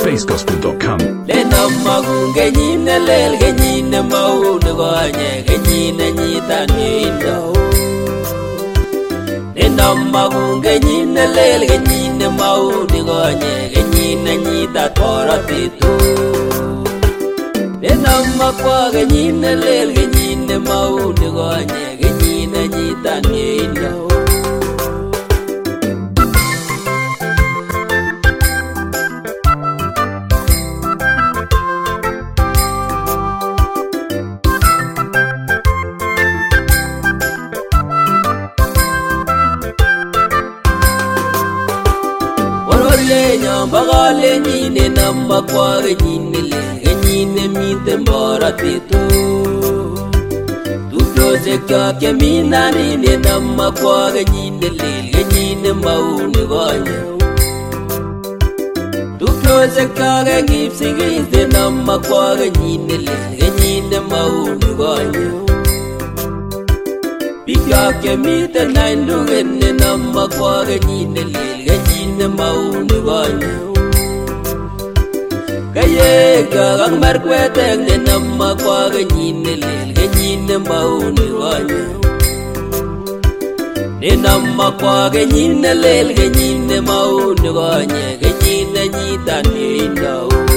facegospel.com. Lenamma kungenyine lel genyine maune gonye genyine nyitanindo. Lenamma kungenyine lel genyine maune gonye genyine nyitatoratitu. Lenamma kwa genyine lel genyine maune gonye genyine nyitanindo. Bagale nyine namba kwa genyine le genyine mite mbora tito Tuto sekya ke mina nine namba kwa genyine le genyine maune gonye Tuto sekya ke ngipsigite namba kwa genyine le genyine maune gonye Bikya ke mite naindu genne namba kwa genyine le genyine maune gonye Kaye gang markwete ne namma kwa genyine le genyine maune gonye Ne namma kwa genyine le genyine maune gonye genyine nyitanindo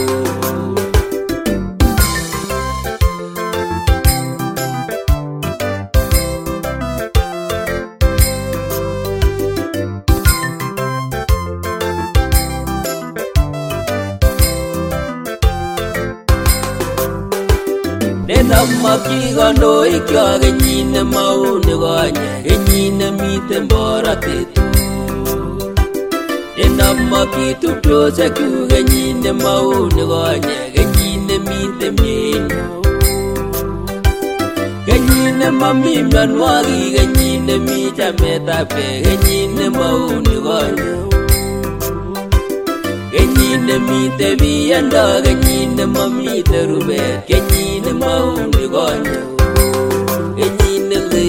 Namma kigondo ikya genyine maune gonye genyine mite mbora tetu Namma kitupyo sekyu genyine maune gonye genyine mite mindo Genyine mami myanwagi genyine mita metape genyine maune gonye Genyine mite biyanda genyine mami terube genyine maune gonye genyine le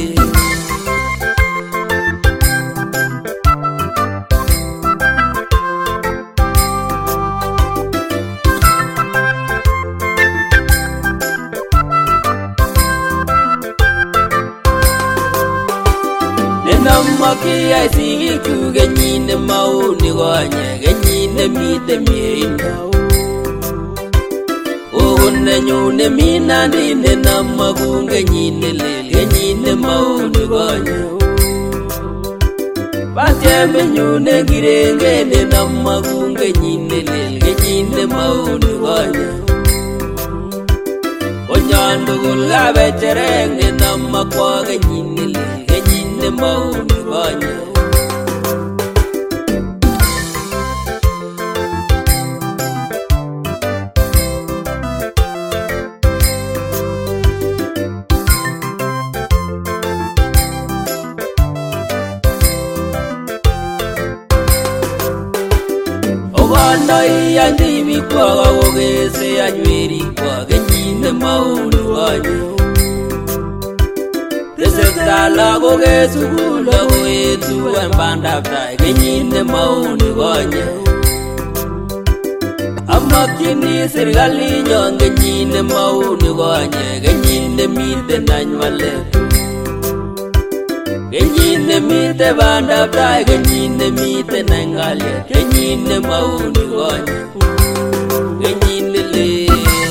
Namma ki ai sigi ku genyine maune gonye genyine mite mindo Ogunne nyune mina nine namma ku genyine le genyine maune gonye Batyeme nyune girenge ne namma ku genyine le genyine maune gonye Onyandu gulabe cherenge namma kwa genyine le genyine maune gonye Owanai yandibi kwa ogese anyweri kwa genyine maune gonye Tesentala gogesu gula goetu embandafta genyine maune gonye Amakini sirgali nyon genyine maune gonye genyine mite nanywale Genyine mite bandafta genyine mite nangalia genyine maune gonye genyine le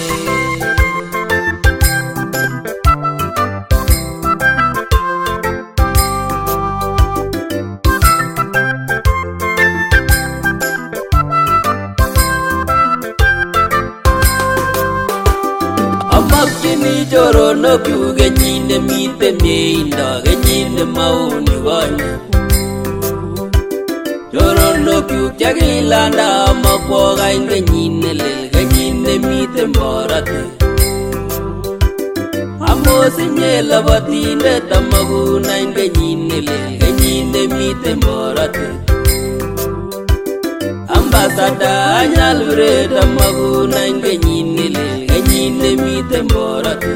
Amakini joro no kyu genyine mite mindo genyine maune gonye Joro no kyu jagilanda makwo genyine le genyine mite mborate Amosinye labatine tamaguna genyine le genyine mite mborate Ambasada anyalure tamaguna genyine le genyine mite mborate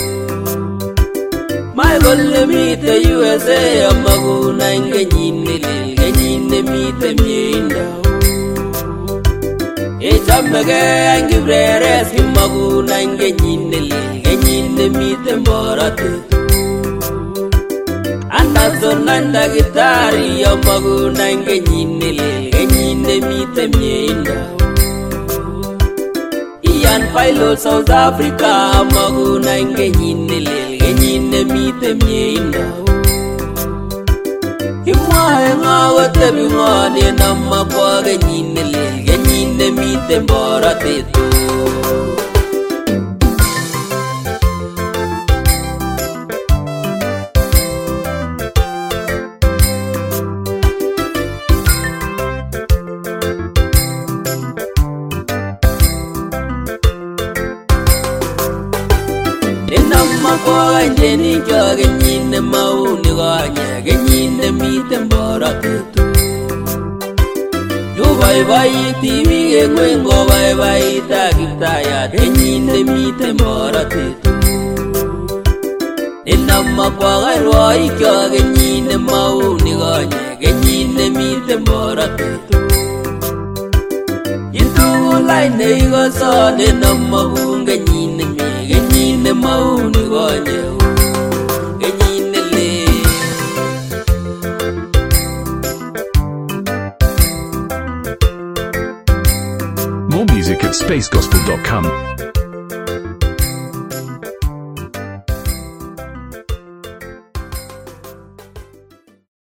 Mai golle mite USA amaguna genyine le genyine mite mindo Echame ke angipreres kimaguna ngenyine le ngenyine mite mborotet Anderson anda gitari yamaguna ngenyine le ngenyine mite mienda Ian Pilot South Africa maguna ngenyine le ngenyine mite mienda Kimwae ngawa tebi ngane nama kwa ngenyine le ngenyine mite mborotet Kwa njeni kwa genyine mauni ganye genyine mite mborotet Yo bye bye tibi gengwengo bye bye takiptaya genyine mite mborotet Ninama kwa garwai kwa genyine mauni ganye genyine mite mborotet Yintu laine igoso ninama bunge nyine mi genyine mauni ganye genyine le More music at spacegospel.com.